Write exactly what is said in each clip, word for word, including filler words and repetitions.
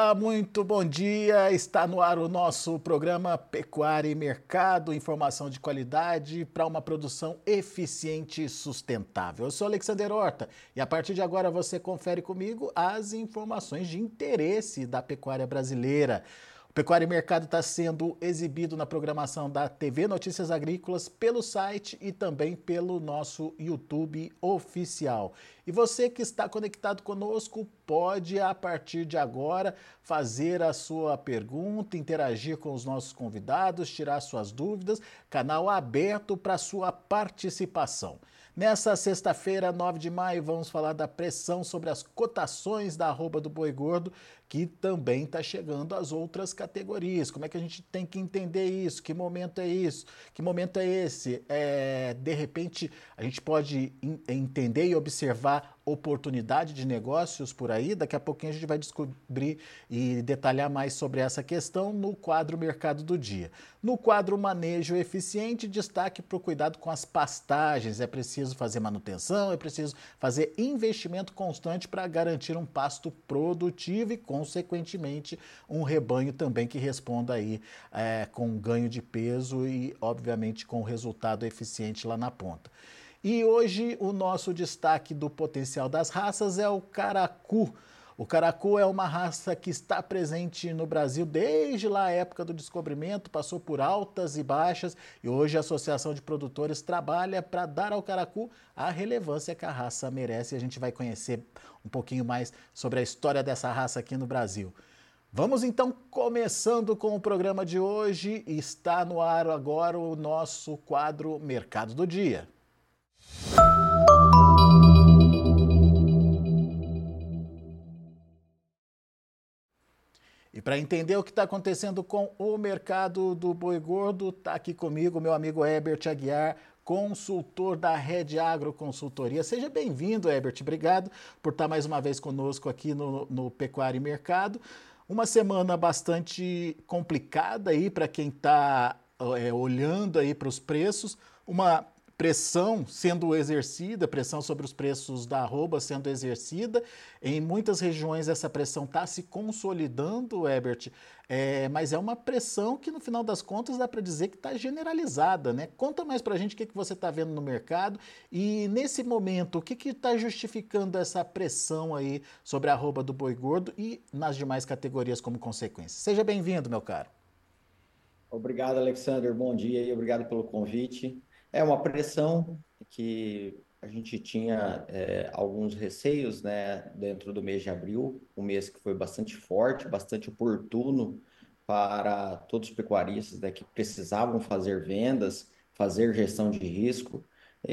Olá, muito bom dia. Está no ar o nosso programa Pecuária e Mercado, informação de qualidade para uma produção eficiente e sustentável. Eu sou Alexander Horta e a partir de agora você confere comigo as informações de interesse da pecuária brasileira. O Pecuária e Mercado está sendo exibido na programação da T V Notícias Agrícolas, pelo site e também pelo nosso YouTube oficial. E você que está conectado conosco pode, a partir de agora, fazer a sua pergunta, interagir com os nossos convidados, tirar suas dúvidas, canal aberto para sua participação. Nessa sexta-feira, nove de maio, vamos falar da pressão sobre as cotações da arroba do boi gordo, que também está chegando às outras categorias. Como é que a gente tem que entender isso? Que momento é isso? Que momento é esse? É, de repente, a gente pode entender e observar oportunidade de negócios por aí. Daqui a pouquinho a gente vai descobrir e detalhar mais sobre essa questão no quadro Mercado do Dia. No quadro Manejo Eficiente, destaque para o cuidado com as pastagens. É preciso fazer manutenção, é preciso fazer investimento constante para garantir um pasto produtivo e, consequentemente, um rebanho também que responda aí é, com ganho de peso e, obviamente, com resultado eficiente lá na ponta. E hoje o nosso destaque do potencial das raças é o Caracu. O Caracu é uma raça que está presente no Brasil desde lá a época do descobrimento, passou por altas e baixas e hoje a Associação de Produtores trabalha para dar ao Caracu a relevância que a raça merece. E a gente vai conhecer um pouquinho mais sobre a história dessa raça aqui no Brasil. Vamos então começando com o programa de hoje. Está no ar agora o nosso quadro Mercado do Dia. E para entender o que está acontecendo com o mercado do boi gordo, está aqui comigo meu amigo Herbert Aguiar, consultor da Red Agro Consultoria. Seja bem-vindo, Herbert. Obrigado por estar mais uma vez conosco aqui no, no Pecuária e Mercado. Uma semana bastante complicada aí para quem está é, olhando aí para os preços. Uma pressão sendo exercida, pressão sobre os preços da arroba sendo exercida. Em muitas regiões essa pressão está se consolidando, Herbert, é, mas é uma pressão que no final das contas dá para dizer que está generalizada, né? Conta mais para a gente o que, que você está vendo no mercado e nesse momento o que está justificando essa pressão aí sobre a arroba do boi gordo e nas demais categorias como consequência. Seja bem-vindo, meu caro. Obrigado, Alexander. Bom dia e obrigado pelo convite. É uma pressão que a gente tinha é, alguns receios, né, dentro do mês de abril, um mês que foi bastante forte, bastante oportuno para todos os pecuaristas, né, que precisavam fazer vendas, fazer gestão de risco.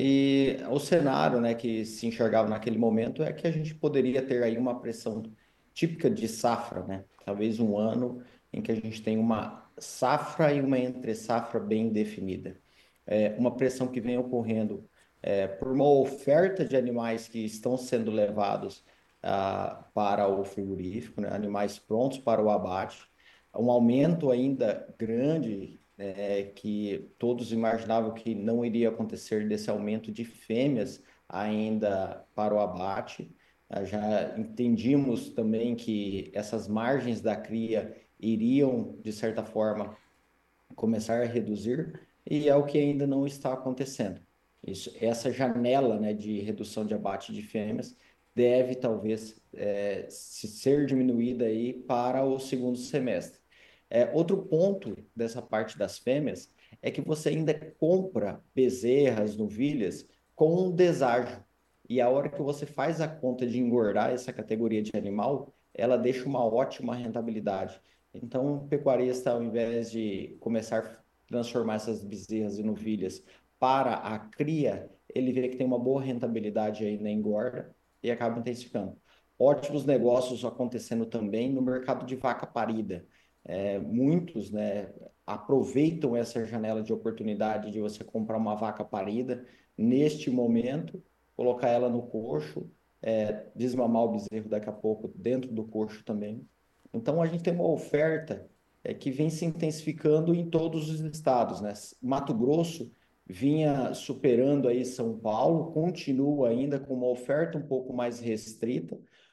E o cenário, né, que se enxergava naquele momento é que a gente poderia ter aí uma pressão típica de safra, né? Talvez um ano em que a gente tem uma safra e uma entre-safra bem definida. É, uma pressão que vem ocorrendo é, por uma oferta de animais que estão sendo levados ah, para o frigorífico, né? Animais prontos para o abate, um aumento ainda grande, né, que todos imaginavam que não iria acontecer desse aumento de fêmeas ainda para o abate. Ah, Já entendíamos também que essas margens da cria iriam, de certa forma, começar a reduzir, e é o que ainda não está acontecendo. Isso, essa janela, né, de redução de abate de fêmeas deve, talvez, é, se ser diminuída aí para o segundo semestre. É, outro ponto dessa parte das fêmeas é que você ainda compra bezerras, novilhas com um deságio. E a hora que você faz a conta de engordar essa categoria de animal, ela deixa uma ótima rentabilidade. Então, o pecuarista, ao invés de começar a transformar essas bezerras e novilhas para a cria, ele vê que tem uma boa rentabilidade aí na engorda e acaba intensificando. Ótimos negócios acontecendo também no mercado de vaca parida. É, muitos, né, aproveitam essa janela de oportunidade de você comprar uma vaca parida neste momento, colocar ela no coxo, é, desmamar o bezerro daqui a pouco dentro do coxo também. Então, a gente tem uma oferta é, que vem se intensificando em todos os estados, né? Mato Grosso vinha superando aí São Paulo, continua ainda com uma oferta um pouco mais restrita,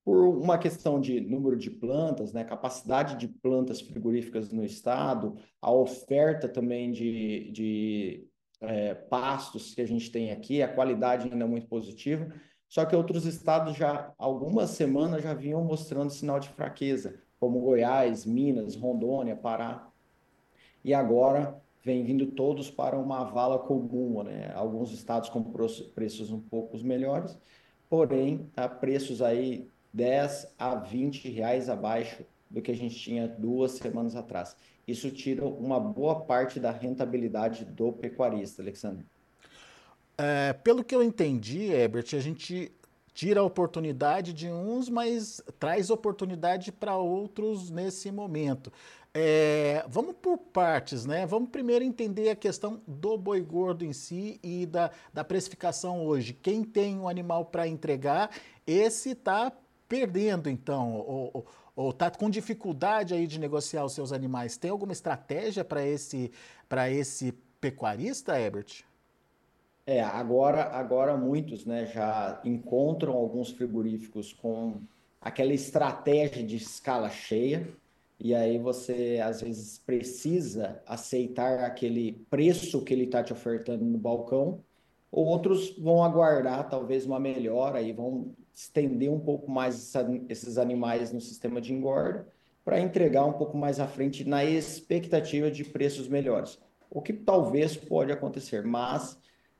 por uma questão de número de plantas, né, capacidade de plantas frigoríficas no estado, a oferta também de, de é, pastos que a gente tem aqui, a qualidade ainda é muito positiva, só que outros estados já, algumas semanas já vinham mostrando sinal de fraqueza, como Goiás, Minas, Rondônia, Pará, e agora vem vindo todos para uma vala comum, né? Alguns estados com preços um pouco melhores, porém, a preços aí dez a vinte reais abaixo do que a gente tinha duas semanas atrás. Isso tira uma boa parte da rentabilidade do pecuarista, Alexandre. É, pelo que eu entendi, Herbert, a gente tira a oportunidade de uns, mas traz oportunidade para outros nesse momento. É, vamos por partes, né? Vamos primeiro entender a questão do boi gordo em si e da, da precificação hoje. Quem tem um animal para entregar, esse está perdendo, então, ou, ou está com dificuldade aí de negociar os seus animais. Tem alguma estratégia para esse, para esse pecuarista, Herbert? É, agora, agora muitos, né, já encontram alguns frigoríficos com aquela estratégia de escala cheia, e aí você às vezes precisa aceitar aquele preço que ele está te ofertando no balcão, outros vão aguardar talvez uma melhora e vão estender um pouco mais essa, esses animais no sistema de engorda para entregar um pouco mais à frente na expectativa de preços melhores. O que talvez pode acontecer, mas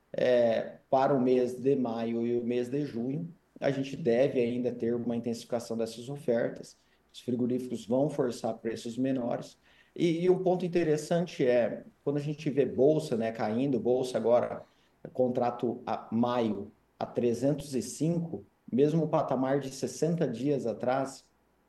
é, para o mês de maio e o mês de junho, a gente deve ainda ter uma intensificação dessas ofertas. Os frigoríficos vão forçar preços menores. E, e um ponto interessante é, quando a gente vê bolsa, né, caindo, bolsa agora, contrato a maio a trezentos e cinco, mesmo o patamar de sessenta dias atrás,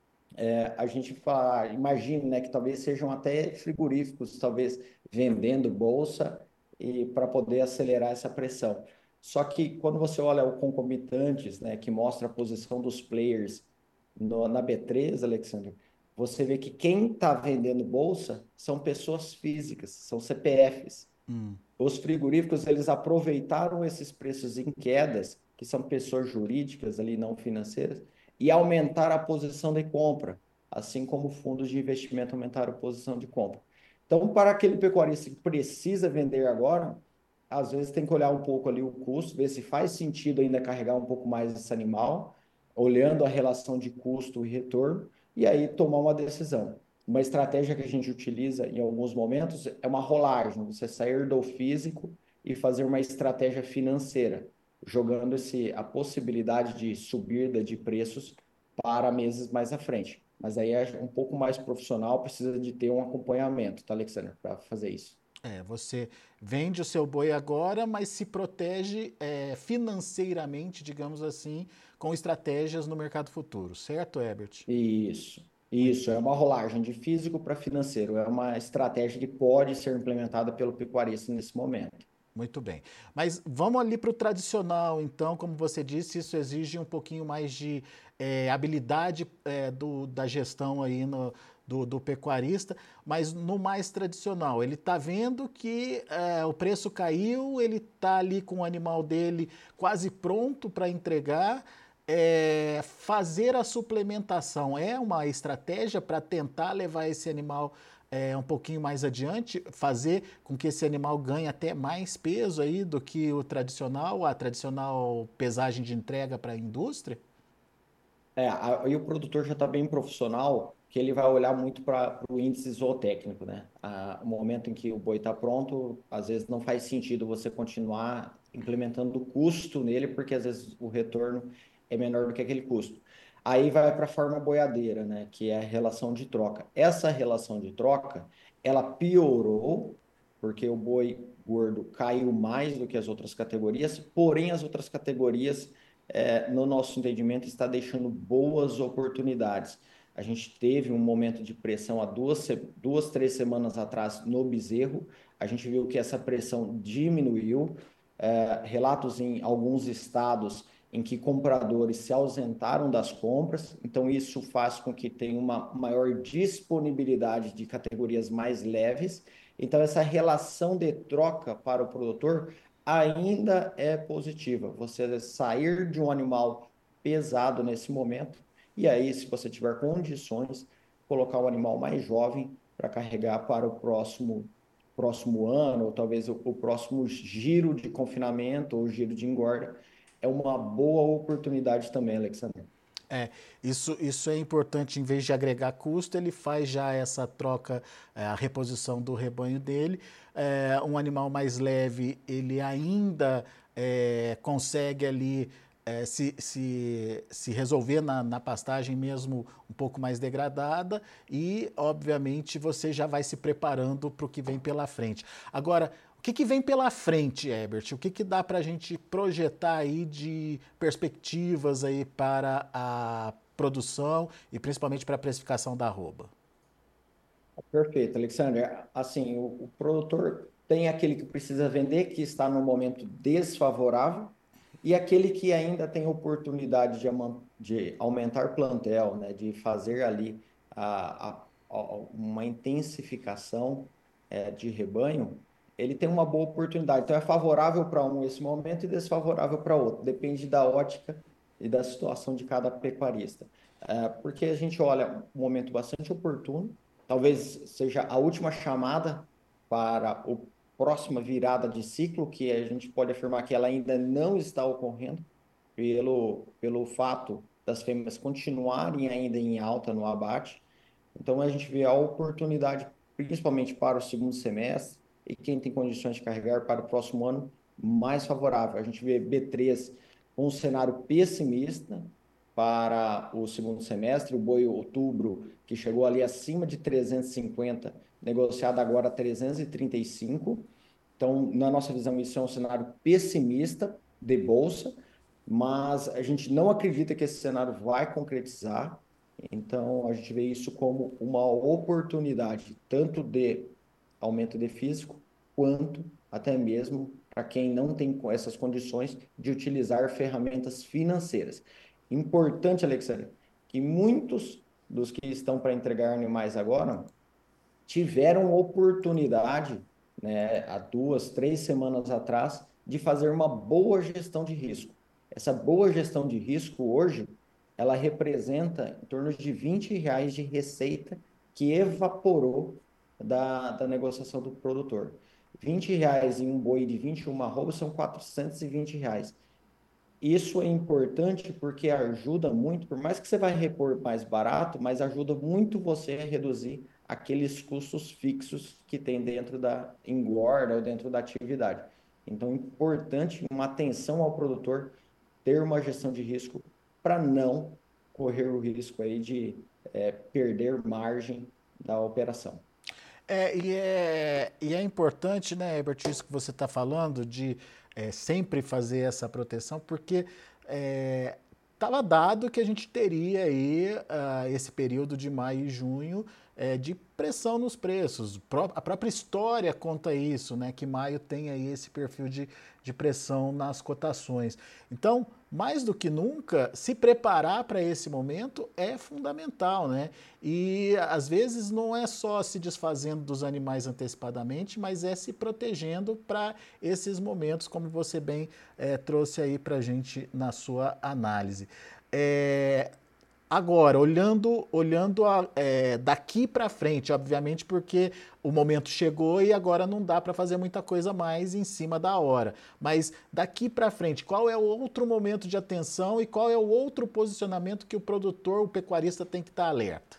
é, a gente fala, imagina, né, que talvez sejam até frigoríficos, talvez vendendo bolsa e para poder acelerar essa pressão. Só que quando você olha o concomitantes, né, que mostra a posição dos players no, na B três, Alexandre, você vê que quem está vendendo bolsa são pessoas físicas, são C P Fs. Hum. Os frigoríficos, eles aproveitaram esses preços em quedas, que são pessoas jurídicas ali, não financeiras, e aumentaram a posição de compra, assim como fundos de investimento aumentaram a posição de compra. Então, para aquele pecuarista que precisa vender agora, às vezes tem que olhar um pouco ali o custo, ver se faz sentido ainda carregar um pouco mais esse animal, olhando a relação de custo e retorno, e aí tomar uma decisão. Uma estratégia que a gente utiliza em alguns momentos é uma rolagem, você sair do físico e fazer uma estratégia financeira, jogando esse, a possibilidade de subida de preços para meses mais à frente. Mas aí é um pouco mais profissional, precisa de ter um acompanhamento, tá, Alexandre, para fazer isso. É, você vende o seu boi agora, mas se protege é, financeiramente, digamos assim, com estratégias no mercado futuro, certo, Herbert? Isso, Muito, isso, é uma rolagem de físico para financeiro, é uma estratégia que pode ser implementada pelo pecuarista nesse momento. muito bem. Mas vamos ali para o tradicional, então, como você disse, isso exige um pouquinho mais de é, habilidade é, do, da gestão aí no, do, do pecuarista, mas no mais tradicional, ele está vendo que é, o preço caiu, ele está ali com o animal dele quase pronto para entregar. É, fazer a suplementação é uma estratégia para tentar levar esse animal é, um pouquinho mais adiante, fazer com que esse animal ganhe até mais peso aí do que o tradicional, a tradicional pesagem de entrega para a indústria? É, aí o produtor já está bem profissional, que ele vai olhar muito para o índice zootécnico, né? Ah, o momento em que o boi está pronto, às vezes não faz sentido você continuar implementando custo nele, porque às vezes o retorno é menor do que aquele custo. Aí vai para a forma boiadeira, né? Que é a relação de troca. Essa relação de troca, ela piorou, porque o boi gordo caiu mais do que as outras categorias, porém as outras categorias é, no nosso entendimento, está deixando boas oportunidades. A gente teve um momento de pressão há duas, duas, três semanas atrás no bezerro. A gente viu que essa pressão diminuiu. É, relatos em alguns estados em que compradores se ausentaram das compras, então isso faz com que tenha uma maior disponibilidade de categorias mais leves. Então, essa relação de troca para o produtor ainda é positiva. Você sair de um animal pesado nesse momento E aí, se você tiver condições, colocar o animal mais jovem para carregar para o próximo, próximo ano, ou talvez o, o próximo giro de confinamento ou giro de engorda, é uma boa oportunidade também, Alexandre. É, isso, isso é importante, em vez de agregar custo, ele faz já essa troca, é, a reposição do rebanho dele. É, um animal mais leve, ele ainda é, consegue ali é, se, se, se resolver na, na pastagem mesmo um pouco mais degradada e, obviamente, você já vai se preparando para o que vem pela frente. Agora, o que, que vem pela frente, Herbert? O que, que dá para a gente projetar aí de perspectivas aí para a produção e principalmente para a precificação da arroba? Perfeito, Alexandre. Assim, o, o produtor tem aquele que precisa vender, que está no momento desfavorável, e aquele que ainda tem oportunidade de, aman- de aumentar plantel, né, de fazer ali a, a- a- uma intensificação eh, de rebanho, ele tem uma boa oportunidade. Então, é favorável para um esse momento e desfavorável para outro. Depende da ótica e da situação de cada pecuarista. Eh, porque a gente olha um momento bastante oportuno, talvez seja a última chamada para a próxima virada de ciclo, que a gente pode afirmar que ela ainda não está ocorrendo, pelo, pelo fato das fêmeas continuarem ainda em alta no abate. Então, a gente vê a oportunidade, principalmente para o segundo semestre, e quem tem condições de carregar para o próximo ano, mais favorável. A gente vê B três com um cenário pessimista para o segundo semestre, o boi outubro, que chegou ali acima de trezentos e cinquenta, negociado agora a trezentos e trinta e cinco. Então, na nossa visão, isso é um cenário pessimista de bolsa, mas a gente não acredita que esse cenário vai concretizar. Então, a gente vê isso como uma oportunidade, tanto de aumento de físico, quanto até mesmo para quem não tem essas condições de utilizar ferramentas financeiras. Importante, Alexandre, que muitos dos que estão para entregar animais agora tiveram oportunidade, né, há duas, três semanas atrás, de fazer uma boa gestão de risco. Essa boa gestão de risco hoje, ela representa em torno de vinte reais de receita que evaporou da, da negociação do produtor. vinte reais em um boi de vinte e uma arrobas são quatrocentos e vinte reais. Isso é importante porque ajuda muito, por mais que você vai repor mais barato, mas ajuda muito você a reduzir aqueles custos fixos que tem dentro da engorda ou dentro da atividade. Então, é importante uma atenção ao produtor ter uma gestão de risco para não correr o risco aí de é, perder margem da operação. É, e, é, e é importante, né, Herbert, isso que você está falando, de é, sempre fazer essa proteção, porque estava dado que a gente teria aí uh, esse período de maio e junho é, de pressão nos preços. A própria história conta isso, né? Que maio tem aí esse perfil de, de pressão nas cotações. Então, mais do que nunca, se preparar para esse momento é fundamental, né? E às vezes não é só se desfazendo dos animais antecipadamente, mas é se protegendo para esses momentos, como você bem é, trouxe aí para a gente na sua análise. É, Agora, olhando, olhando a, é, daqui para frente, obviamente, porque o momento chegou e agora não dá para fazer muita coisa mais em cima da hora. Mas daqui para frente, qual é o outro momento de atenção e qual é o outro posicionamento que o produtor, o pecuarista tem que estar alerta?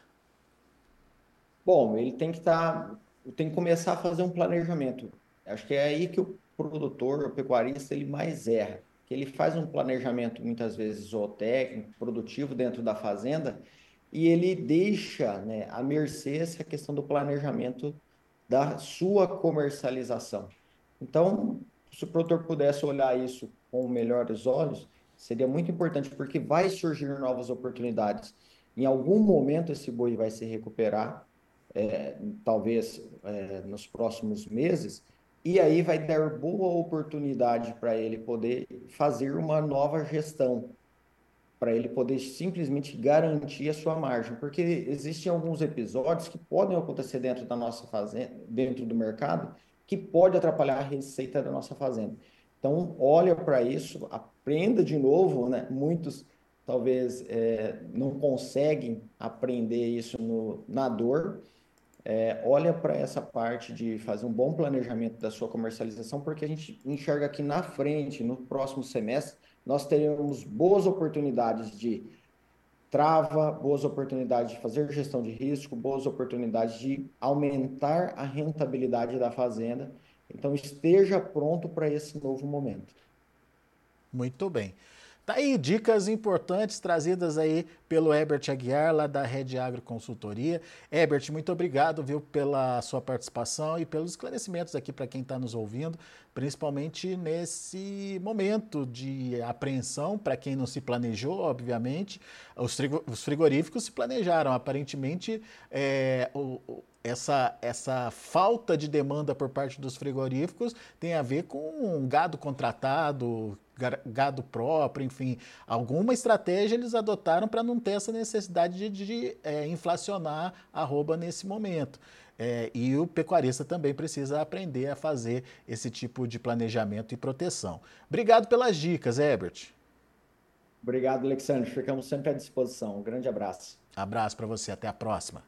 Bom, ele tem que estar, tem que começar a fazer um planejamento. Acho que é aí que o produtor, o pecuarista, ele mais erra, que ele faz um planejamento muitas vezes zootécnico, produtivo dentro da fazenda, e ele deixa, né, à mercê essa questão do planejamento da sua comercialização. Então, se o produtor pudesse olhar isso com melhores olhos, seria muito importante, porque vai surgir novas oportunidades. Em algum momento esse boi vai se recuperar, é, talvez é, nos próximos meses, e aí vai dar boa oportunidade para ele poder fazer uma nova gestão, para ele poder simplesmente garantir a sua margem, porque existem alguns episódios que podem acontecer dentro da nossa fazenda, dentro do mercado, que pode atrapalhar a receita da nossa fazenda. Então, olha para isso, aprenda de novo, né? Muitos talvez é, não conseguem aprender isso no, na dor, é, olha para essa parte de fazer um bom planejamento da sua comercialização, porque a gente enxerga aqui na frente, no próximo semestre, nós teremos boas oportunidades de trava, boas oportunidades de fazer gestão de risco, boas oportunidades de aumentar a rentabilidade da fazenda. Então, esteja pronto para esse novo momento. Muito bem. Tá aí dicas importantes trazidas aí pelo Herbert Aguiar, lá da Rede Agro Consultoria. Herbert, muito obrigado, viu, pela sua participação e pelos esclarecimentos aqui para quem está nos ouvindo, principalmente nesse momento de apreensão, para quem não se planejou, obviamente. Os frigoríficos se planejaram, aparentemente é, o, Essa, essa falta de demanda por parte dos frigoríficos tem a ver com um gado contratado, gado próprio, enfim, alguma estratégia eles adotaram para não ter essa necessidade de, de é, inflacionar a arroba nesse momento. É, e o pecuarista também precisa aprender a fazer esse tipo de planejamento e proteção. Obrigado pelas dicas, Herbert. Obrigado, Alexandre. Ficamos sempre à disposição. Um grande abraço. Abraço para você, até a próxima.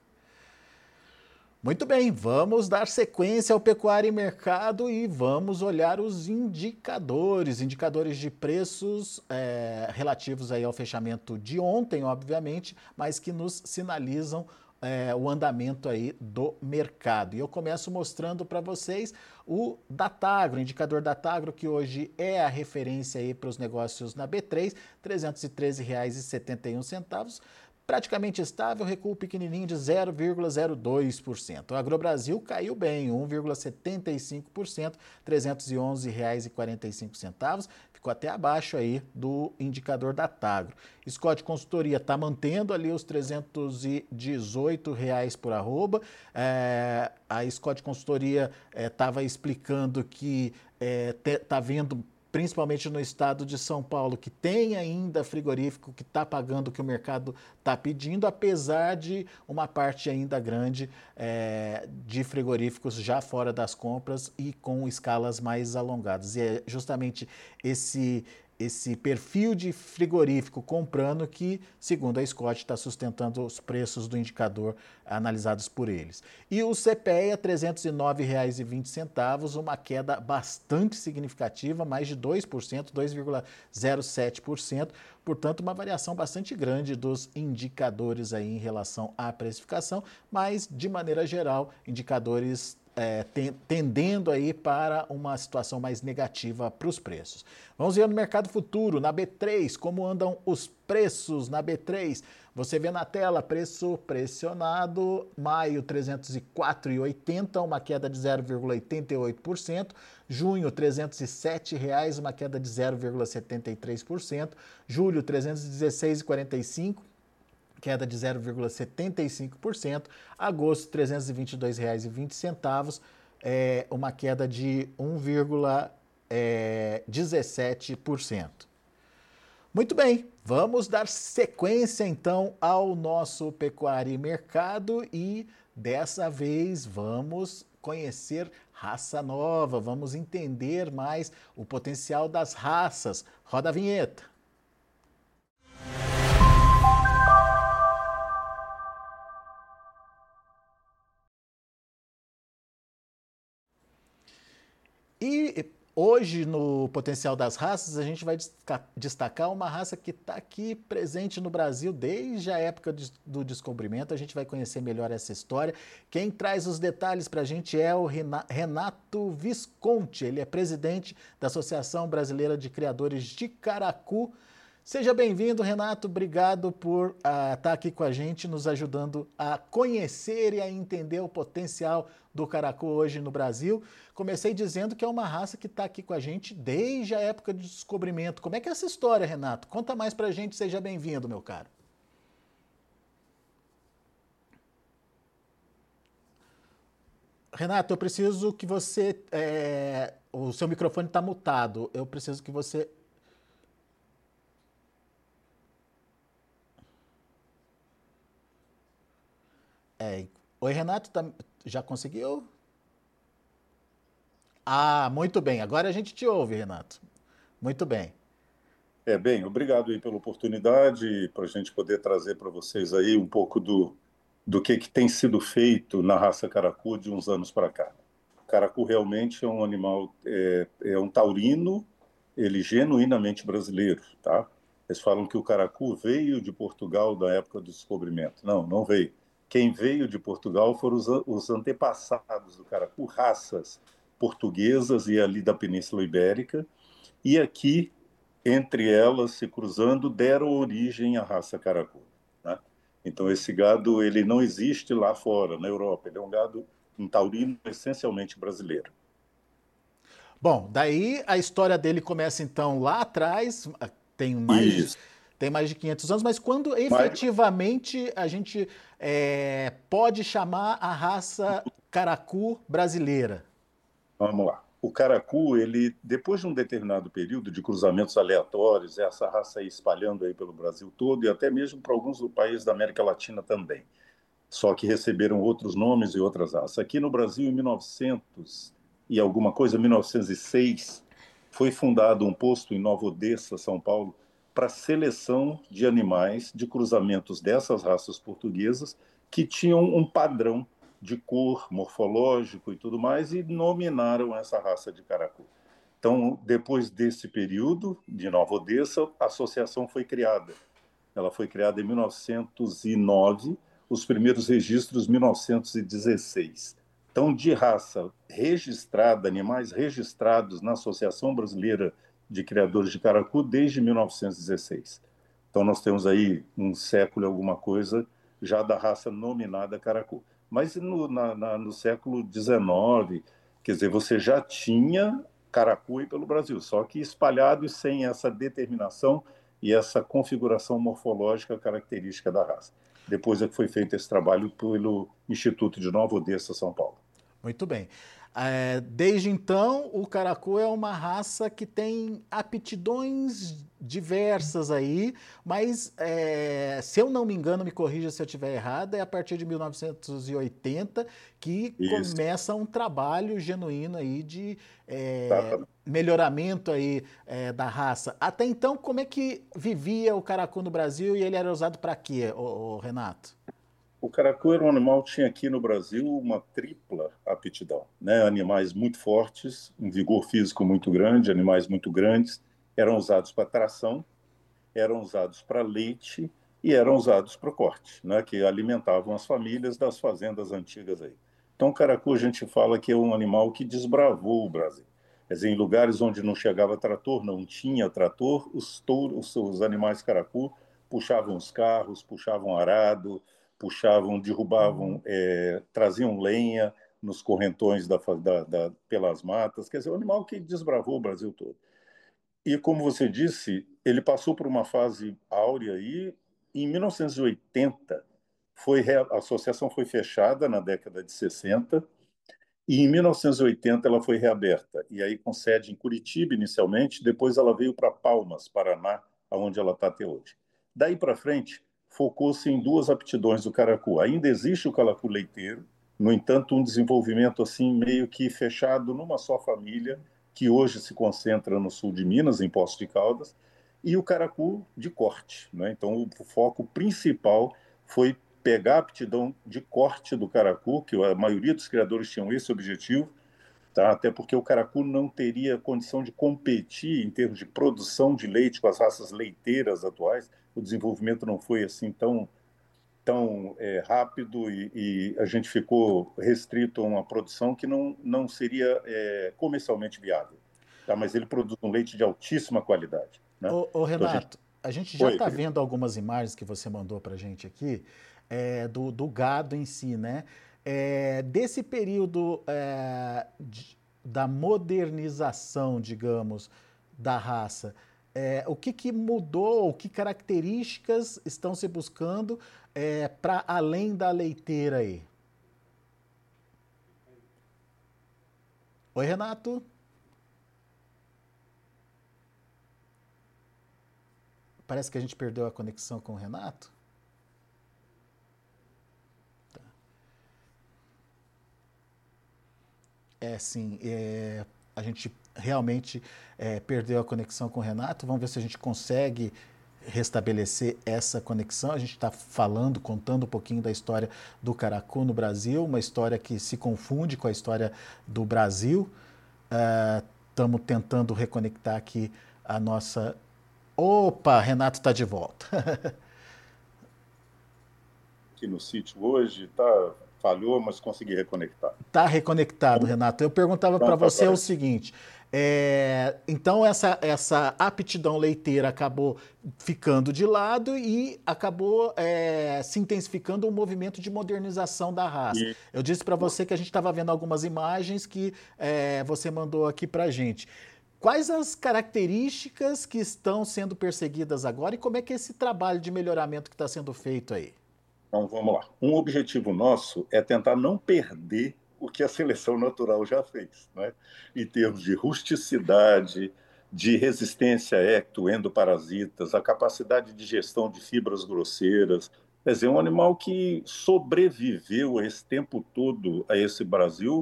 Muito bem, vamos dar sequência ao Pecuária e Mercado e vamos olhar os indicadores, indicadores de preços é, relativos aí ao fechamento de ontem, obviamente, mas que nos sinalizam é, o andamento aí do mercado. E eu começo mostrando para vocês o Datagro, o indicador Datagro, que hoje é a referência aí para os negócios na B três, trezentos e treze reais e setenta e um centavos. Praticamente estável, recuo pequenininho de zero vírgula zero dois por cento. O AgroBrasil caiu bem, um vírgula setenta e cinco por cento, trezentos e onze reais e quarenta e cinco centavos. Ficou até abaixo aí do indicador Datagro. Scott Consultoria está mantendo ali os trezentos e dezoito reais por arroba. É, a Scott Consultoria estava é, explicando que está é, vendo, principalmente no estado de São Paulo, que tem ainda frigorífico que está pagando o que o mercado está pedindo, apesar de uma parte ainda grande é, de frigoríficos já fora das compras e com escalas mais alongadas. E é justamente esse... esse perfil de frigorífico comprando que, segundo a Scott, está sustentando os preços do indicador analisados por eles. E o C P E A, trezentos e nove reais e vinte centavos, uma queda bastante significativa, mais de dois por cento, dois vírgula zero sete por cento, portanto uma variação bastante grande dos indicadores aí em relação à precificação, mas de maneira geral, indicadores É, tendendo aí para uma situação mais negativa para os preços. Vamos ver no mercado futuro, na B três, como andam os preços na B três. Você vê na tela, preço pressionado, maio trezentos e quatro reais e oitenta centavos, uma queda de zero vírgula oitenta e oito por cento. Junho, trezentos e sete reais, uma queda de zero vírgula setenta e três por cento. Julho, trezentos e dezesseis reais e quarenta e cinco centavos. Queda de zero vírgula setenta e cinco por cento. Agosto, trezentos e vinte e dois reais e vinte centavos, é, uma queda de um vírgula dezessete por cento. Muito bem, vamos dar sequência então ao nosso Pecuária e Mercado e dessa vez vamos conhecer raça nova, vamos entender mais o potencial das raças. Roda a vinheta. E hoje, no Potencial das Raças, a gente vai destacar uma raça que está aqui presente no Brasil desde a época do descobrimento. A gente vai conhecer melhor essa história. Quem traz os detalhes para a gente é o Renato Visconti. Ele é presidente da Associação Brasileira de Criadores de Caracu. Seja bem-vindo, Renato. Obrigado por uh, estar aqui com a gente, nos ajudando a conhecer e a entender o potencial do caracu hoje no Brasil. Comecei dizendo que é uma raça que está aqui com a gente desde a época do descobrimento. Como é que é essa história, Renato? Conta mais pra gente. Seja bem-vindo, meu caro. Renato, eu preciso que você... É... O seu microfone está mutado. Eu preciso que você... É. Oi, Renato, tá... já conseguiu? Ah, muito bem. Agora a gente te ouve, Renato. Muito bem. É, bem, obrigado aí pela oportunidade para a gente poder trazer para vocês aí um pouco do, do que, que tem sido feito na raça caracu de uns anos para cá. O caracu realmente é um animal, é, é um taurino, ele genuinamente brasileiro, tá? Eles falam que o caracu veio de Portugal da época do descobrimento. Não, não veio. Quem veio de Portugal foram os, os antepassados do caracu, raças portuguesas e ali da Península Ibérica, e aqui, entre elas, se cruzando, deram origem à raça caracu, né? Então, esse gado ele não existe lá fora, na Europa. Ele é um gado, um taurino essencialmente brasileiro. Bom, daí a história dele começa então lá atrás, tem mais de, Isso. tem mais de quinhentos anos, mas quando Mas, efetivamente a gente é, pode chamar a raça caracu brasileira? vamos lá. O caracu, ele, depois de um determinado período de cruzamentos aleatórios, essa raça aí espalhando aí pelo Brasil todo e até mesmo para alguns países da América Latina também, só que receberam outros nomes e outras raças. Aqui no Brasil, em mil e novecentos e alguma coisa, mil novecentos e seis, foi fundado um posto em Nova Odessa, São Paulo, para seleção de animais de cruzamentos dessas raças portuguesas que tinham um padrão de cor, morfológico e tudo mais, e nominaram essa raça de caracu. Então, depois desse período de Nova Odessa, a associação foi criada. Ela foi criada em mil novecentos e nove, os primeiros registros em mil novecentos e dezesseis. Então, de raça registrada, animais registrados na Associação Brasileira de Criadores de Caracu desde mil novecentos e dezesseis. Então, nós temos aí um século e alguma coisa já da raça nominada caracu. Mas no, na, na, no século dezenove, quer dizer, você já tinha caracu aí pelo Brasil, só que espalhado e sem essa determinação e essa configuração morfológica característica da raça. Depois é que foi feito esse trabalho pelo Instituto de Nova Odessa, São Paulo. Muito bem. É, desde então, o caracu é uma raça que tem aptidões diversas aí, mas é, se eu não me engano, me corrija se eu estiver errado, é a partir de mil novecentos e oitenta que Isso, começa um trabalho genuíno aí de é, exatamente. melhoramento aí é, da raça. Até então, como é que vivia o caracu no Brasil e ele era usado para quê, ô, ô, Renato? O caracu era um animal que tinha aqui no Brasil uma tripla aptidão, né? Animais muito fortes, um vigor físico muito grande, animais muito grandes, eram usados para tração, eram usados para leite e eram usados para o corte, né? Que alimentavam as famílias das fazendas antigas aí. Então, o caracu a gente fala que é um animal que desbravou o Brasil. Quer dizer, em lugares onde não chegava trator, não tinha trator, os touros, os animais caracu puxavam os carros, puxavam arado, puxavam, derrubavam, é, traziam lenha nos correntões da, da, da, pelas matas. Quer dizer, um animal que desbravou o Brasil todo. E como você disse, ele passou por uma fase áurea aí. Em mil novecentos e oitenta, foi, a associação foi fechada na década de sessenta e em mil novecentos e oitenta ela foi reaberta. E aí com sede em Curitiba inicialmente, depois ela veio para Palmas, Paraná, onde ela está até hoje. Daí para frente, focou-se em duas aptidões do caracu. Ainda existe o caracu leiteiro, no entanto, um desenvolvimento assim meio que fechado numa só família, que hoje se concentra no sul de Minas, em Poços de Caldas, e o caracu de corte, né? Então, o foco principal foi pegar a aptidão de corte do caracu, que a maioria dos criadores tinham esse objetivo, tá? Até porque o caracu não teria condição de competir em termos de produção de leite com as raças leiteiras atuais. O desenvolvimento não foi assim tão tão é, rápido e, e a gente ficou restrito a uma produção que não, não seria é, comercialmente viável. Tá? Mas ele produz um leite de altíssima qualidade. Né? Ô, ô, Então a gente... Renato, a gente já Oi, está querido. vendo algumas imagens que você mandou para a gente aqui é, do, do gado em si, né? É, desse período é, de- da modernização, digamos, da raça, é, o que, que mudou, o que características estão se buscando para além da leiteira aí? Oi, Renato? Parece que a gente perdeu a conexão com o Renato. É, sim. É, a gente realmente é, perdeu a conexão com o Renato. Vamos ver se a gente consegue restabelecer essa conexão. A gente está falando, contando um pouquinho da história do caracu no Brasil, uma história que se confunde com a história do Brasil. Estamos uh, tentando reconectar aqui a nossa... Opa, Renato está de volta. Aqui no sítio hoje, tá, falhou, mas consegui reconectar. Está reconectado, Renato. Eu perguntava para você agora o seguinte, é, então essa, essa aptidão leiteira acabou ficando de lado e acabou é, se intensificando um movimento de modernização da raça. E... Eu disse para você que a gente estava vendo algumas imagens que é, você mandou aqui para a gente. Quais as características que estão sendo perseguidas agora e como é que é esse trabalho de melhoramento que está sendo feito aí? Então, vamos lá. Um objetivo nosso é tentar não perder o que a seleção natural já fez, né? Em termos de rusticidade, de resistência a ecto-endoparasitas, a capacidade de gestão de fibras grosseiras. Quer dizer, um animal que sobreviveu esse tempo todo a esse Brasil,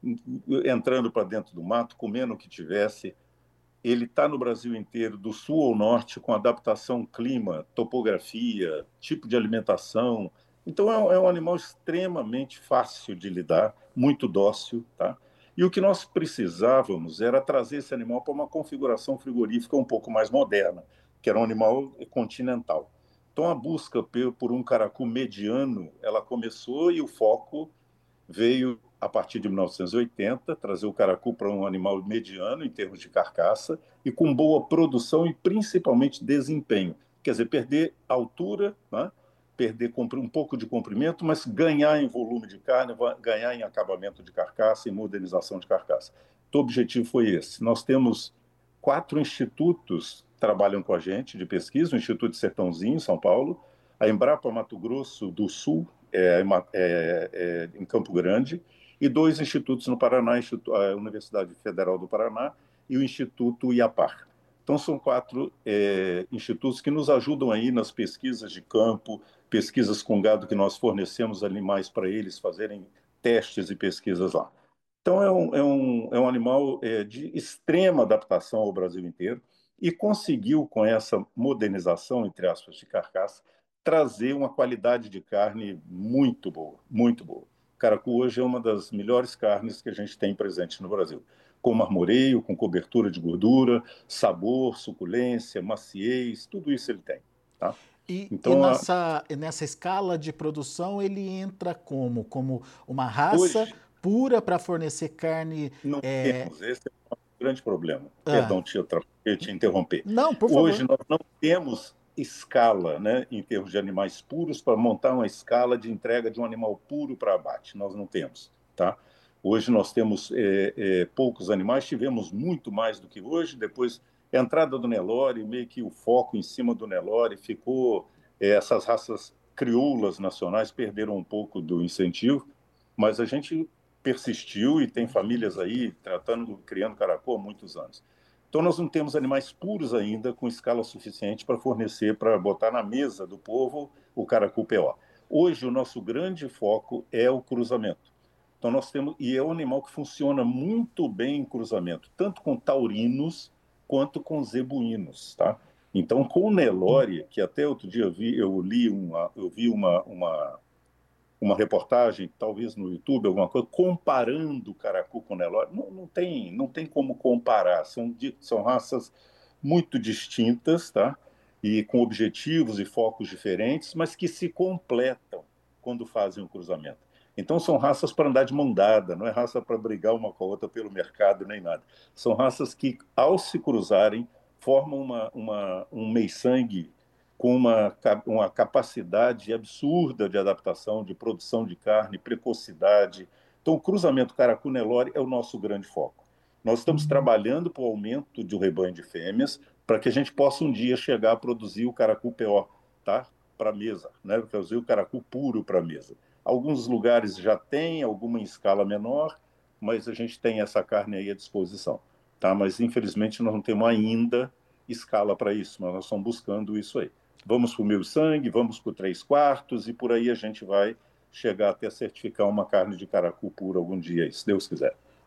entrando para dentro do mato, comendo o que tivesse. Ele está no Brasil inteiro, do sul ao norte, com adaptação clima, topografia, tipo de alimentação. Então, é um, é um animal extremamente fácil de lidar, muito dócil, tá? E o que nós precisávamos era trazer esse animal para uma configuração frigorífica um pouco mais moderna, que era um animal continental. Então, a busca por um caracu mediano, ela começou e o foco veio a partir de mil novecentos e oitenta, trazer o caracu para um animal mediano em termos de carcaça e com boa produção e principalmente desempenho. Quer dizer, perder altura, né? Perder um pouco de comprimento, mas ganhar em volume de carne, ganhar em acabamento de carcaça e modernização de carcaça. Então, o objetivo foi esse. Nós temos quatro institutos que trabalham com a gente de pesquisa, o Instituto de Sertãozinho, em São Paulo, a Embrapa Mato Grosso do Sul, é, é, é, em Campo Grande, e dois institutos no Paraná, a Universidade Federal do Paraná e o Instituto IAPAR. Então, são quatro é, institutos que nos ajudam aí nas pesquisas de campo, pesquisas com gado que nós fornecemos animais para eles fazerem testes e pesquisas lá. Então, é um, é um, é um animal é, de extrema adaptação ao Brasil inteiro e conseguiu, com essa modernização, entre aspas, de carcaça, trazer uma qualidade de carne muito boa, muito boa. O caracu hoje é uma das melhores carnes que a gente tem presente no Brasil, com marmoreio, com cobertura de gordura, sabor, suculência, maciez, tudo isso ele tem. Tá? E, então, e nessa, a... nessa escala de produção ele entra como? Como uma raça hoje, pura para fornecer carne? Não é... temos, esse é um grande problema. Ah. Perdão te, te interromper. Não, por hoje favor. Nós não temos escala, né, em termos de animais puros, para montar uma escala de entrega de um animal puro para abate. Nós não temos. Tá? Hoje nós temos é, é, poucos animais, tivemos muito mais do que hoje. Depois, a entrada do Nelore, meio que o foco em cima do Nelore ficou... É, essas raças crioulas nacionais perderam um pouco do incentivo, mas a gente persistiu e tem famílias aí tratando, criando caracu há muitos anos. Então, nós não temos animais puros ainda com escala suficiente para fornecer, para botar na mesa do povo o caracu P O. Hoje, o nosso grande foco é o cruzamento. Então, nós temos, e é um animal que funciona muito bem em cruzamento, tanto com taurinos quanto com zebuínos, tá? Então, com o Nelore, que até outro dia eu vi, eu li uma, eu vi uma, uma, uma reportagem, talvez no YouTube, alguma coisa, comparando o caracu com o Nelore. Não, não, tem, não tem como comparar, são, são raças muito distintas, tá? E com objetivos e focos diferentes, mas que se completam quando fazem o cruzamento. Então, são raças para andar de mão dada, não é raça para brigar uma com a outra pelo mercado, nem nada. São raças que, ao se cruzarem, formam uma, uma, um meio-sangue com uma, uma capacidade absurda de adaptação, de produção de carne, precocidade. Então, o cruzamento caracu-Nelore é o nosso grande foco. Nós estamos trabalhando para o aumento do rebanho de fêmeas para que a gente possa um dia chegar a produzir o caracu P O, tá? Para a mesa, né? Produzir o caracu puro para a mesa. Alguns lugares já tem, alguma em escala menor, mas a gente tem essa carne aí à disposição. Tá? Mas, infelizmente, nós não temos ainda escala para isso, mas nós estamos buscando isso aí. Vamos para o meio sangue, vamos para o três quartos, e por aí a gente vai chegar até certificar uma carne de caracu pura algum dia, se Deus quiser.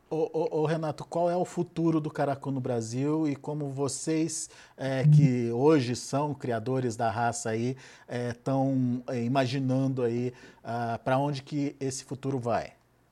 Ô, ô, ô, Renato, qual é o futuro do caracu no Brasil e como vocês, é, que hoje são criadores da raça aí, estão é, é, imaginando aí ah, para onde que esse futuro vai?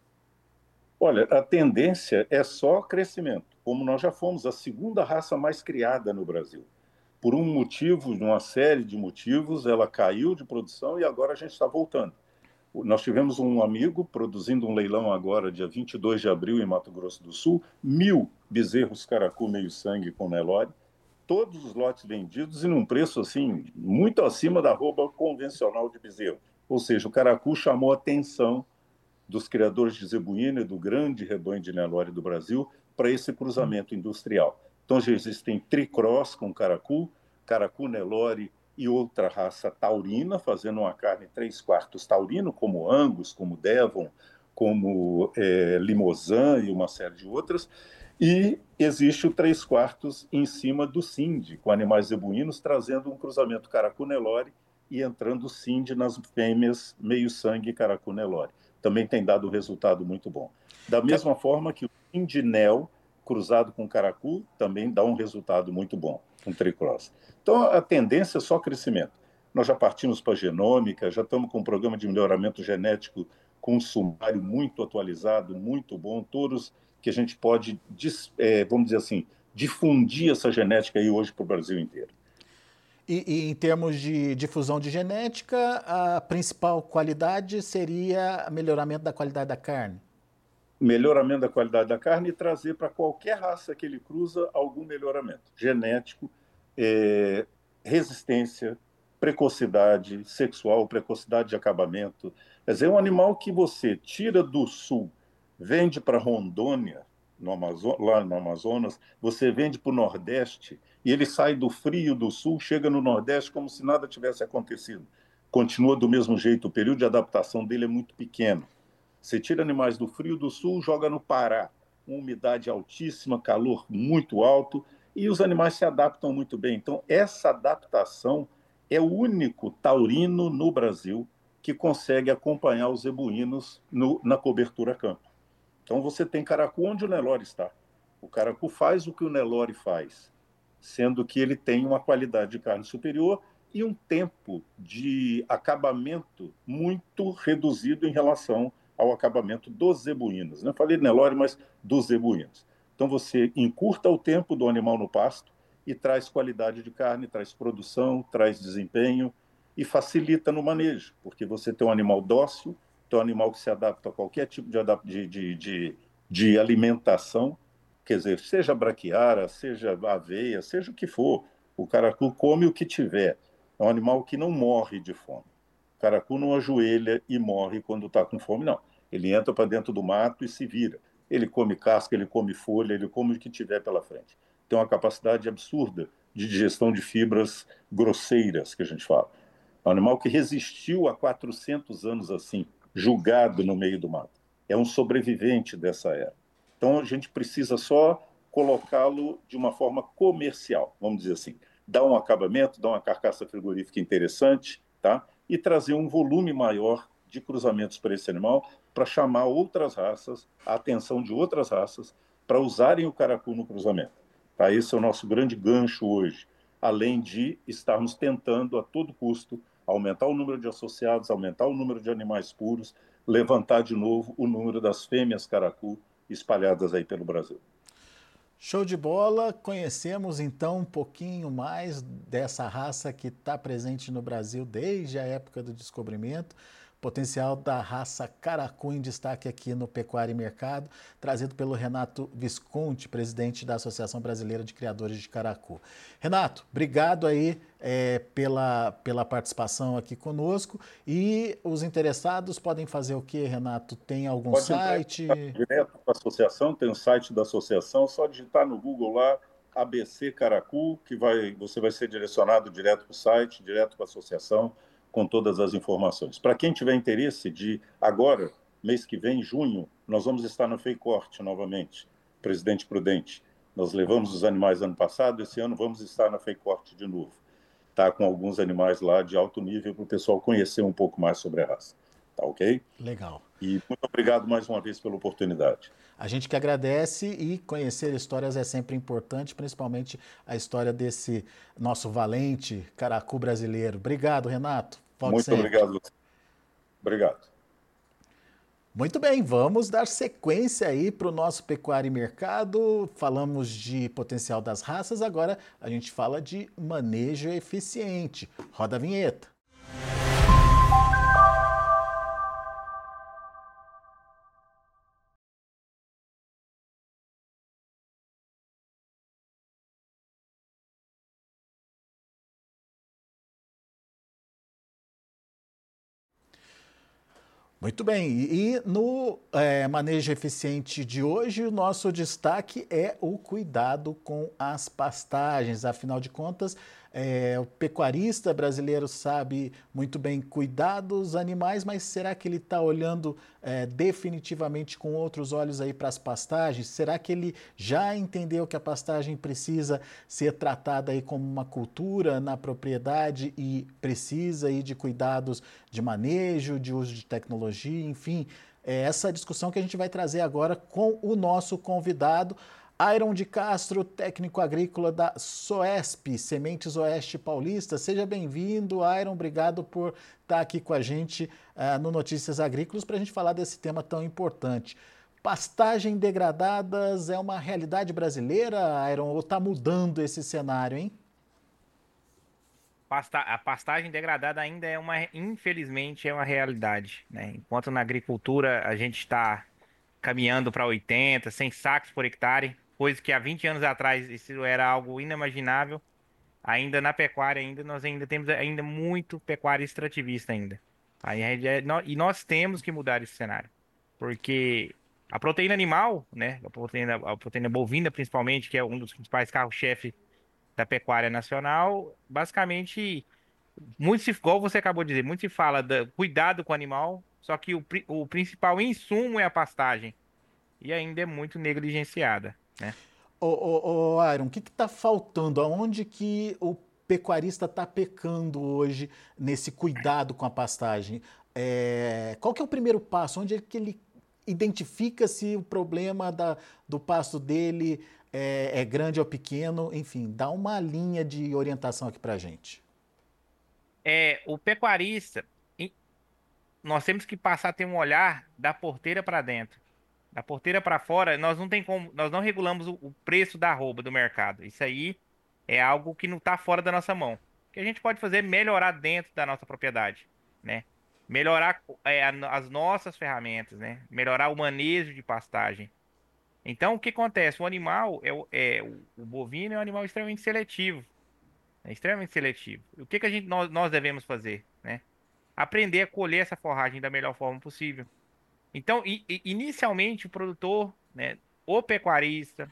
Olha, a tendência é só crescimento, como nós já fomos a segunda raça mais criada no Brasil. Por um motivo, uma série de motivos, ela caiu de produção e agora a gente está voltando. Nós tivemos um amigo produzindo um leilão agora, dia vinte e dois de abril, em Mato Grosso do Sul, mil bezerros caracu meio-sangue com Nelore, todos os lotes vendidos e num preço assim muito acima da arroba convencional de bezerro. Ou seja, o caracu chamou a atenção dos criadores de zebuína e do grande rebanho de Nelore do Brasil para esse cruzamento industrial. Então já existem tricross com caracu, caracu Nelore e outra raça taurina, fazendo uma carne três quartos taurino, como Angus, como Devon, como é, Limousin e uma série de outras. E existe o três quartos em cima do Cindy, com animais zebuínos, trazendo um cruzamento caracu-Nelore e entrando Cindy nas fêmeas meio-sangue caracu-Nelore. Também tem dado um resultado muito bom. Da mesma forma que o Cindy-Nel, cruzado com caracu, também dá um resultado muito bom, um tricross. Então, a tendência é só crescimento. Nós já partimos para a genômica, já estamos com um programa de melhoramento genético com um sumário muito atualizado, muito bom, todos que a gente pode, é, vamos dizer assim, difundir essa genética aí hoje para o Brasil inteiro. E, e em termos de difusão de genética, a principal qualidade seria melhoramento da qualidade da carne? Melhoramento da qualidade da carne e trazer para qualquer raça que ele cruza algum melhoramento genético, é, resistência, precocidade sexual, precocidade de acabamento. Quer dizer, é um animal que você tira do sul, vende para Rondônia, no Amazo- lá no Amazonas, você vende para o Nordeste e ele sai do frio do sul, chega no Nordeste como se nada tivesse acontecido. Continua do mesmo jeito, o período de adaptação dele é muito pequeno. Você tira animais do frio do sul, joga no Pará, uma umidade altíssima, calor muito alto, e os animais se adaptam muito bem. Então, essa adaptação é o único taurino no Brasil que consegue acompanhar os zebuínos no, na cobertura a campo. Então, você tem caracu onde o Nelore está. O caracu faz o que o Nelore faz, sendo que ele tem uma qualidade de carne superior e um tempo de acabamento muito reduzido em relação ao acabamento dos zebuínos. Não falei de Nelore, mas dos zebuínos. Então você encurta o tempo do animal no pasto e traz qualidade de carne, traz produção, traz desempenho e facilita no manejo, porque você tem um animal dócil, tem um animal que se adapta a qualquer tipo de, de, de, de alimentação, quer dizer, seja braquiara, seja aveia, seja o que for, o caracu come o que tiver. É um animal que não morre de fome. O caracu não ajoelha e morre quando está com fome, não. Ele entra para dentro do mato e se vira. Ele come casca, ele come folha, ele come o que tiver pela frente. Tem uma capacidade absurda de digestão de fibras grosseiras, que a gente fala. É um animal que resistiu há quatrocentos anos assim, julgado no meio do mato. É um sobrevivente dessa era. Então a gente precisa só colocá-lo de uma forma comercial, vamos dizer assim. Dar um acabamento, dar uma carcaça frigorífica interessante, tá? E trazer um volume maior de cruzamentos para esse animal, para chamar outras raças, a atenção de outras raças, para usarem o caracu no cruzamento. Tá? Esse é o nosso grande gancho hoje, além de estarmos tentando a todo custo aumentar o número de associados, aumentar o número de animais puros, levantar de novo o número das fêmeas caracu espalhadas aí pelo Brasil. Show de bola! Conhecemos então um pouquinho mais dessa raça que está presente no Brasil desde a época do descobrimento. Potencial da raça caracu em destaque aqui no Pecuária e Mercado, trazido pelo Renato Visconti, presidente da Associação Brasileira de Criadores de Caracu. Renato, obrigado aí é, pela, pela participação aqui conosco. E os interessados podem fazer o quê, Renato? Tem algum Pode site? entrar direto para a associação, tem o site da associação, só digitar no Google lá, A B C Caracu, que vai, você vai ser direcionado direto para o site, direto para a associação, com todas as informações. Para quem tiver interesse de agora, mês que vem, junho, nós vamos estar no FEICORT novamente, Presidente Prudente. Nós levamos os animais ano passado, esse ano vamos estar na FEICORT de novo. Tá com alguns animais lá de alto nível para o pessoal conhecer um pouco mais sobre a raça. Tá ok? Legal. E muito obrigado mais uma vez pela oportunidade. A gente que agradece, e conhecer histórias é sempre importante, principalmente a história desse nosso valente caracu brasileiro. Obrigado, Renato. Volte Muito sempre. obrigado. Obrigado. Muito bem, vamos dar sequência aí para o nosso Pecuária e Mercado. Falamos de potencial das raças, agora a gente fala de manejo eficiente. Roda a vinheta. Muito bem, e no é, manejo eficiente de hoje, o nosso destaque é o cuidado com as pastagens. Afinal de contas, é, o pecuarista brasileiro sabe muito bem cuidar dos animais, mas será que ele está olhando é, definitivamente com outros olhos aí para as pastagens? Será que ele já entendeu que a pastagem precisa ser tratada aí como uma cultura na propriedade e precisa aí de cuidados de manejo, de uso de tecnologia, enfim, é essa discussão que a gente vai trazer agora com o nosso convidado, Iron de Castro, técnico agrícola da Soesp, Sementes Oeste Paulista. Seja bem-vindo, Iron, obrigado por estar aqui com a gente uh, no Notícias Agrícolas para a gente falar desse tema tão importante. Pastagem degradadas é uma realidade brasileira, Iron, ou está mudando esse cenário, hein? Pasta, a pastagem degradada ainda é uma, infelizmente, é uma realidade, né? Enquanto na agricultura a gente está caminhando para oitenta, cem sacos por hectare, coisa que há vinte anos atrás isso era algo inimaginável. Ainda na pecuária, ainda nós ainda temos ainda muito pecuária extrativista ainda. Aí, é- nó- e nós temos que mudar esse cenário, porque a proteína animal, né? A proteína, a proteína bovina, principalmente, que é um dos principais carros-chefe da pecuária nacional, basicamente, muito se, igual você acabou de dizer, muito se fala da cuidado com o animal, só que o, pri- o principal insumo é a pastagem e ainda é muito negligenciada, né? Ô, ô, ô, Iron, o que está faltando? Aonde que o pecuarista está pecando hoje nesse cuidado com a pastagem? É, qual que é o primeiro passo? Onde é que ele identifica se o problema da, do pasto dele é, é grande ou pequeno? Enfim, dá uma linha de orientação aqui para a gente. É, o pecuarista, em- nós temos que passar a ter um olhar da porteira para dentro. Da porteira para fora, nós não tem como, nós não regulamos o, o preço da arroba do mercado. Isso aí é algo que não está fora da nossa mão. O que a gente pode fazer é melhorar dentro da nossa propriedade, né? Melhorar é, a- as nossas ferramentas, né? Melhorar o manejo de pastagem. Então, o que acontece? O animal é, o- é o, o bovino é um animal extremamente seletivo, é extremamente seletivo. O que que a gente nós, nós devemos fazer, né? Aprender a colher essa forragem da melhor forma possível. Então, i- i- inicialmente, o produtor, né, o pecuarista,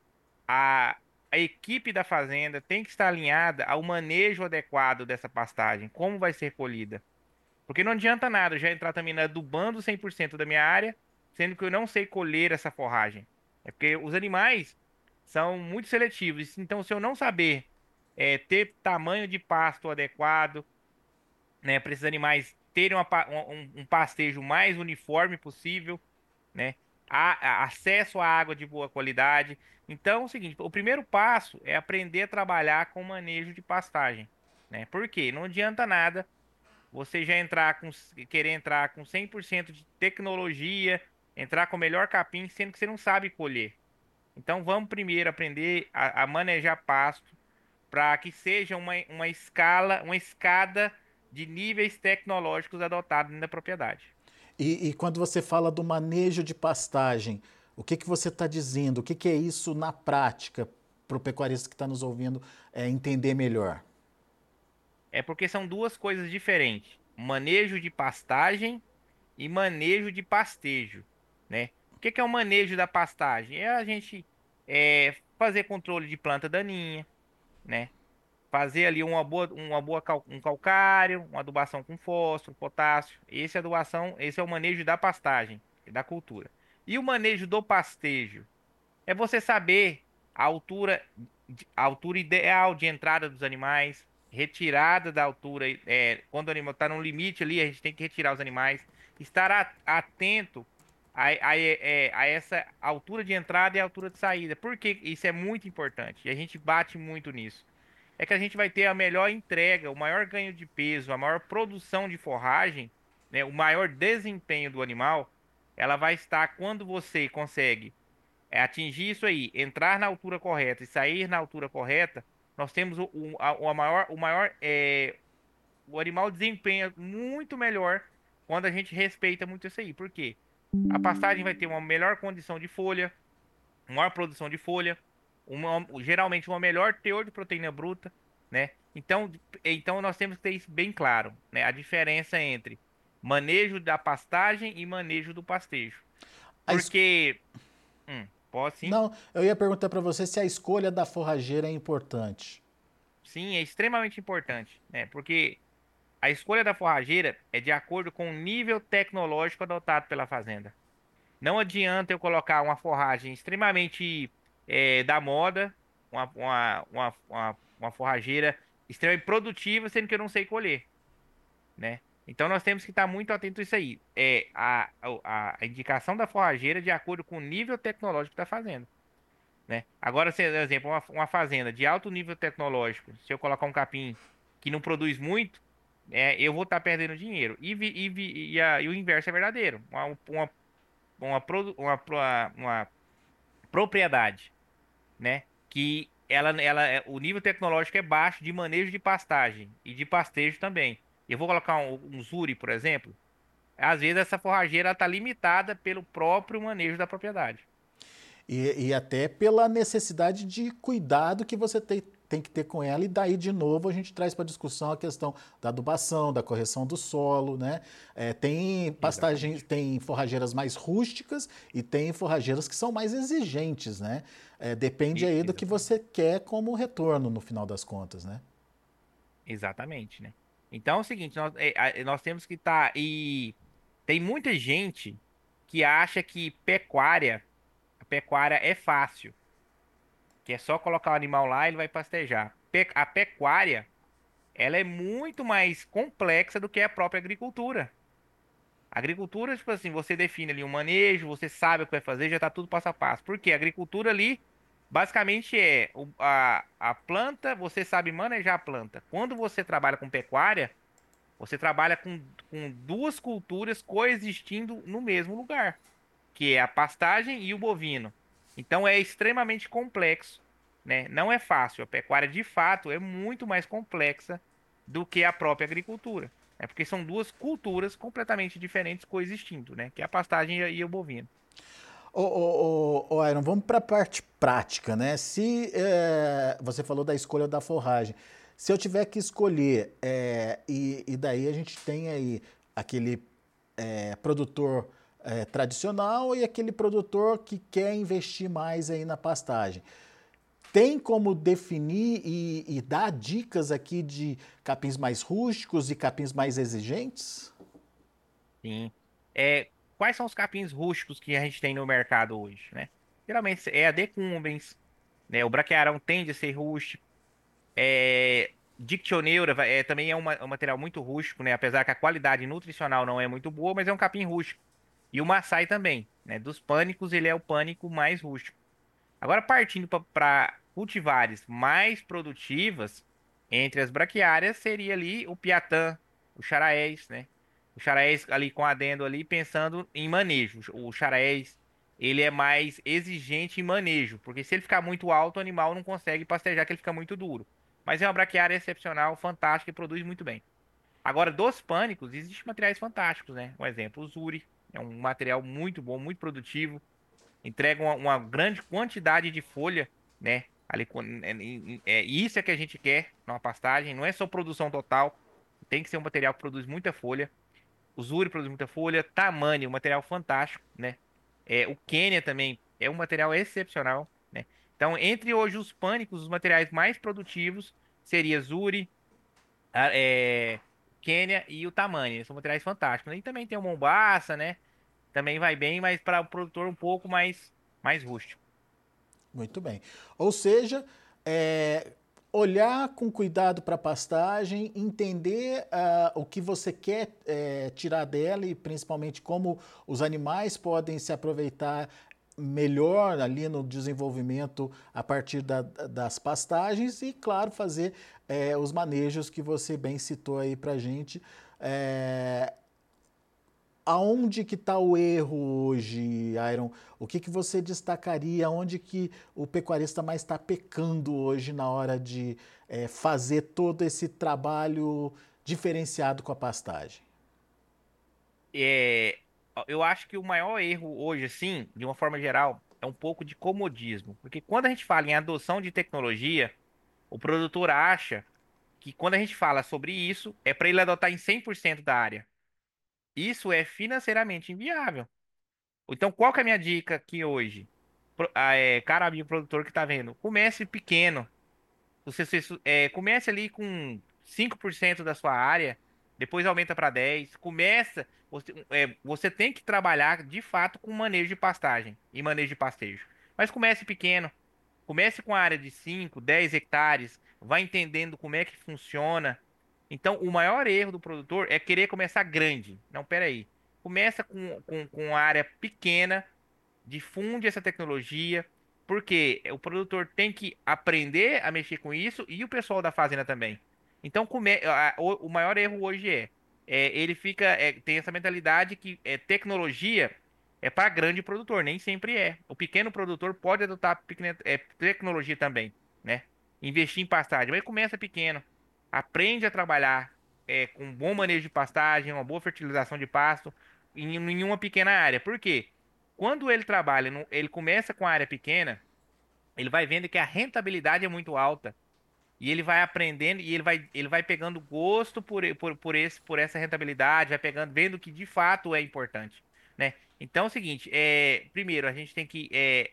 a, a equipe da fazenda tem que estar alinhada ao manejo adequado dessa pastagem, como vai ser colhida. Porque não adianta nada eu já entrar também na adubando cem por cento da minha área, sendo que eu não sei colher essa forragem. É porque os animais são muito seletivos. Então, se eu não saber é, ter tamanho de pasto adequado, né, para esses animais terem uma pa- um, um pastejo mais uniforme possível, né? A- a- acesso à água de boa qualidade. Então, é o seguinte, o primeiro passo é aprender a trabalhar com manejo de pastagem, né? Por quê? Não adianta nada você já entrar com, querer entrar com cem por cento de tecnologia, entrar com o melhor capim, sendo que você não sabe colher. Então, vamos primeiro aprender a, a manejar pasto para que seja uma, uma escala, uma escada de níveis tecnológicos adotados na propriedade. E, e quando você fala do manejo de pastagem, o que, que você está dizendo? O que, que é isso na prática para o pecuarista que está nos ouvindo é, entender melhor? É porque são duas coisas diferentes: manejo de pastagem e manejo de pastejo, né? O que que é o manejo da pastagem? É a gente é, fazer controle de planta daninha, né? Fazer ali uma boa, uma boa cal- um calcário, uma adubação com fósforo, potássio. Esse é a adubação, esse é o manejo da pastagem, da cultura. E o manejo do pastejo é você saber a altura, de- a altura ideal de entrada dos animais, retirada da altura, é, quando o animal está no limite ali, a gente tem que retirar os animais. estar atento a, a, a essa altura de entrada e altura de saída. Porque isso é muito importante e a gente bate muito nisso. É que a gente vai ter a melhor entrega, o maior ganho de peso, a maior produção de forragem, né, o maior desempenho do animal, ela vai estar quando você consegue é, atingir isso aí, entrar na altura correta e sair na altura correta. Nós temos o, o, a, o maior, o maior é, o animal desempenha muito melhor quando a gente respeita muito isso aí. Por quê? A pastagem vai ter uma melhor condição de folha, maior produção de folha, uma, geralmente uma melhor teor de proteína bruta, né? Então, então nós temos que ter isso bem claro, né? A diferença entre manejo da pastagem e manejo do pastejo. A es- Porque, hum, pode sim, Não, eu ia perguntar para você se a escolha da forrageira é importante. sim, é extremamente importante, né? Porque a escolha da forrageira é de acordo com o nível tecnológico adotado pela fazenda. Não adianta eu colocar uma forragem extremamente eh, da moda, uma, uma, uma, uma, uma forrageira extremamente produtiva, sendo que eu não sei colher, né? Então nós temos que estar muito atentos a isso aí. É a, a, a indicação da forrageira de acordo com o nível tecnológico da fazenda, né? Agora, se, por exemplo, uma, uma fazenda de alto nível tecnológico, se eu colocar um capim que não produz muito, é, eu vou estar perdendo dinheiro. E, vi- e, vi- e a- e o inverso é verdadeiro. Uma, uma, uma, produ- uma, pro- uma propriedade, né? Que ela, ela, é- o nível tecnológico é baixo de manejo de pastagem e de pastejo também. Eu vou colocar um, um Zuri, por exemplo. Às vezes essa forrageira está limitada pelo próprio manejo da propriedade. E, e até pela necessidade de cuidado que você tem, tem que ter com ela. E daí, de novo, a gente traz para discussão a questão da adubação, da correção do solo, né? É, tem pastagens, Exatamente. tem forrageiras mais rústicas e tem forrageiras que são mais exigentes, né? É, depende E- aí do que exatamente. você quer como retorno, no final das contas, né? Exatamente, né? Então é o seguinte, nós, é, a- nós temos que estar. E tem muita gente que acha que pecuária, a pecuária é fácil, que é só colocar o animal lá e ele vai pastejar. Pe- A pecuária, ela é muito mais complexa do que a própria agricultura. A agricultura, tipo assim, você define ali um manejo, você sabe o que vai fazer, já tá tudo passo a passo. Por quê? A agricultura ali, basicamente é o- a, a planta, você sabe manejar a planta. Quando você trabalha com pecuária, você trabalha com, com duas culturas coexistindo no mesmo lugar, que é a pastagem e o bovino. Então é extremamente complexo, né? Não é fácil. A pecuária, de fato, é muito mais complexa do que a própria agricultura. É porque são duas culturas completamente diferentes coexistindo, né? Que é a pastagem e e o bovino. Ô, ô, ô, ô, Iron, vamos para a parte prática, né? Se é, você falou da escolha da forragem, se eu tiver que escolher, é, e, e daí a gente tem aí aquele é, produtor é, tradicional e aquele produtor que quer investir mais aí na pastagem. Tem como definir e, e dar dicas aqui de capins mais rústicos e capins mais exigentes? Sim. É, quais são os capins rústicos que a gente tem no mercado hoje, né? Geralmente é a decumbens, né? O braquiarão tende a ser rústico. É, Dictioneura vai- é, também é uma- um material muito rústico, né? Apesar que a qualidade nutricional não é muito boa, mas é um capim rústico. E o Maasai também, né? Dos pânicos, ele é o pânico mais rústico. Agora, partindo para cultivares mais produtivas, entre as braquiárias, seria ali o piatã, o charaés, né? O charaés ali com adendo ali, pensando em manejo. O charaés, ele é mais exigente em manejo, porque se ele ficar muito alto, o animal não consegue pastejar, que ele fica muito duro. Mas é uma braquiária excepcional, fantástica e produz muito bem. Agora, dos pânicos, existem materiais fantásticos, né? Um exemplo, o Zuri, é um material muito bom, muito produtivo, entrega uma, uma grande quantidade de folha, né? Ali, com- é, é, é isso é que a gente quer numa pastagem, não é só produção total, tem que ser um material que produz muita folha. O Zuri produz muita folha, Tamani, um material fantástico, né? É, o Quênia também é um material excepcional, né? Então, entre hoje os pânicos, os materiais mais produtivos seria Zuri, a- é, Quênia e o Tamani, são materiais fantásticos. E também tem o Mombaça, né? Também vai bem, mas para o produtor um pouco mais mais rústico. Muito bem. Ou seja, é, olhar com cuidado para a pastagem, entender uh, o que você quer uh, tirar dela e principalmente como os animais podem se aproveitar melhor ali no desenvolvimento a partir da, das pastagens e, claro, fazer uh, os manejos que você bem citou aí para a gente. Uh, Aonde que está o erro hoje, Iron? O que, que você destacaria? Onde que o pecuarista mais está pecando hoje na hora de é, fazer todo esse trabalho diferenciado com a pastagem? É, eu acho que o maior erro hoje, assim, de uma forma geral, é um pouco de comodismo. Porque quando a gente fala em adoção de tecnologia, o produtor acha que quando a gente fala sobre isso, é para ele adotar em cem por cento da área. Isso é financeiramente inviável. Então, qual que é a minha dica aqui hoje? Pro- ah, é, cara amigo produtor que tá vendo, comece pequeno. Você, você, é, comece ali com cinco por cento da sua área, depois aumenta para dez por cento. Começa, você, é, você tem que trabalhar de fato com manejo de pastagem e manejo de pastejo. Mas comece pequeno. Comece com a área de cinco, dez hectares, vai entendendo como é que funciona. Então, o maior erro do produtor é querer começar grande. Não, peraí. Começa com, com, com a área pequena, difunde essa tecnologia, porque o produtor tem que aprender a mexer com isso e o pessoal da fazenda também. Então, come, a- o, o maior erro hoje é, é, ele fica, é, tem essa mentalidade que é, tecnologia é para grande produtor, nem sempre é. O pequeno produtor pode adotar pequena, é, tecnologia também, né? Investir em pastagem, mas começa pequeno, aprende a trabalhar é, com um bom manejo de pastagem, uma boa fertilização de pasto em, em uma pequena área. Por quê? Quando ele trabalha, no- ele começa com a área pequena, ele vai vendo que a rentabilidade é muito alta. E ele vai aprendendo e ele vai, ele vai pegando gosto por, e- por, por, esse, por essa rentabilidade, vai pegando, vendo que de fato é importante, né? Então é o seguinte, é, primeiro a gente tem que, é,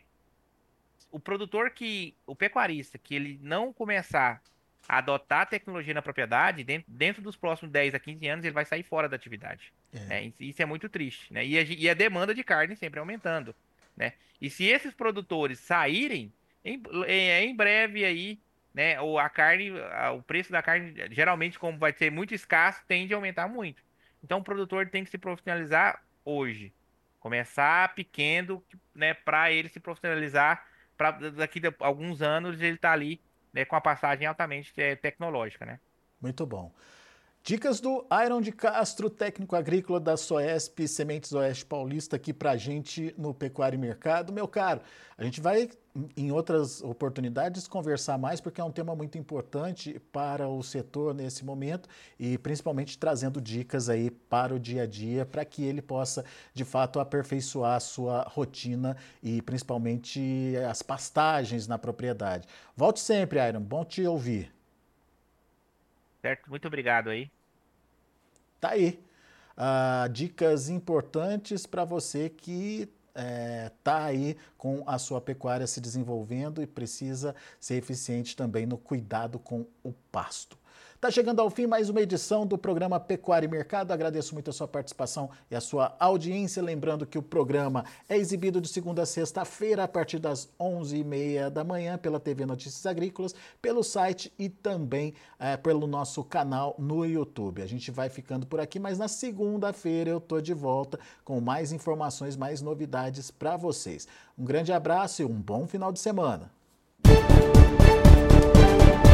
o produtor que, o pecuarista, que ele não começar a adotar a tecnologia na propriedade, dentro, dentro dos próximos dez a quinze anos, ele vai sair fora da atividade, É. né? Isso isso é muito triste, né? E a, ge- e a demanda de carne sempre aumentando, né? E se esses produtores saírem, em, em, em breve aí, né, ou a carne, a- o preço da carne, geralmente, como vai ser muito escasso, tende a aumentar muito. Então, o produtor tem que se profissionalizar hoje. Começar pequeno, né, para ele se profissionalizar para daqui a alguns anos ele tá ali, né, com a passagem altamente é, tecnológica, né? Muito bom. Dicas do Iron de Castro, técnico agrícola da Soesp Sementes Oeste Paulista, aqui pra gente no Pecuária e Mercado. Meu caro, a gente vai em outras oportunidades conversar mais, porque é um tema muito importante para o setor nesse momento e principalmente trazendo dicas aí para o dia a dia, para que ele possa de fato aperfeiçoar a sua rotina e principalmente as pastagens na propriedade. Volte sempre, Iron, bom te ouvir. Certo? Muito obrigado aí. Tá aí. Ah, dicas importantes para você que está aí com a sua pecuária se desenvolvendo e precisa ser eficiente também no cuidado com o pasto. Tá chegando ao fim mais uma edição do programa Pecuária e Mercado. Agradeço muito a sua participação e a sua audiência. Lembrando que o programa é exibido de segunda a sexta-feira, a partir das onze e meia da manhã, pela T V Notícias Agrícolas, pelo site e também é, pelo nosso canal no YouTube. A gente vai ficando por aqui, mas na segunda-feira eu tô de volta com mais informações, mais novidades para vocês. Um grande abraço e um bom final de semana.